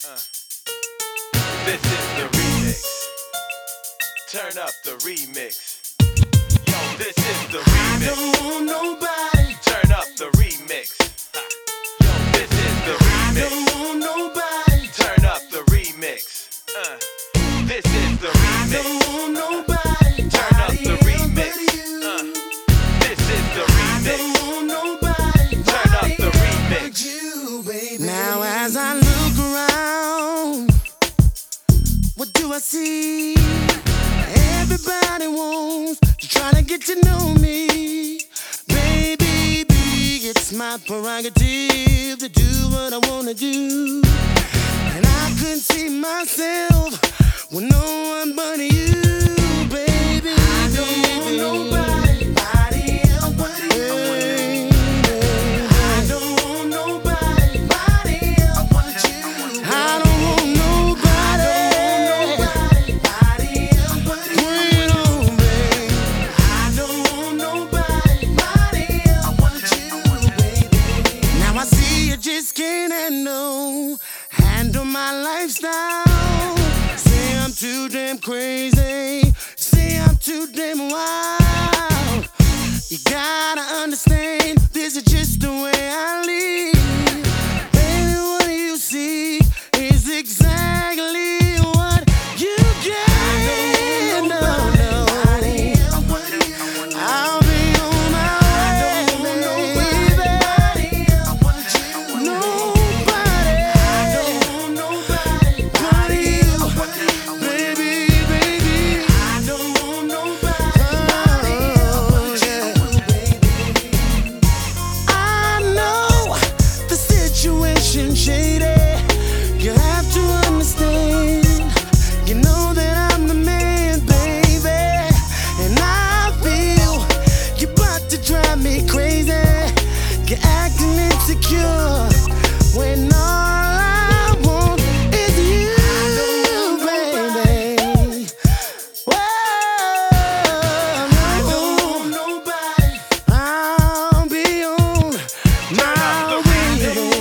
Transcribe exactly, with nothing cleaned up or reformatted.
Uh. This is the remix. Turn up the remix. Yo, this is the remix. I don't want nobody. Turn up the remix. Ha. Yo, this is the remix. I don't want nobody. Turn up the remix. Uh. This is the remix. I don't want nobody. Turn up the remix. Uh. This is the remix. I don't want nobody. Turn up the remix. You, baby. Now as I look around, what do I see? Everybody wants to try to get to know me. Baby, it's my prerogative to do what I wanna do. And I couldn't see myself with no one but you, baby. I don't want nobody else but you. I don't want nobody else but you. I don't want nobody. Nobody else but you. Bring it on, babe. I don't want nobody else but you, baby. Now I see you just can't handle, handle my lifestyle. Say I'm too damn crazy. Say I'm too damn wild. You gotta understand, this is just the way I live. Baby, what you see is exactly what you get. No, no. I'll be on my way, baby. Nobody but you, baby, baby. I don't want nobody else but you. I know the situation shady. You have to understand. You know that I'm the man, baby, and I feel you're about to drive me crazy. You're acting insecure when all I want is you, baby. Whoa, I don't want nobody. I'll be on my way.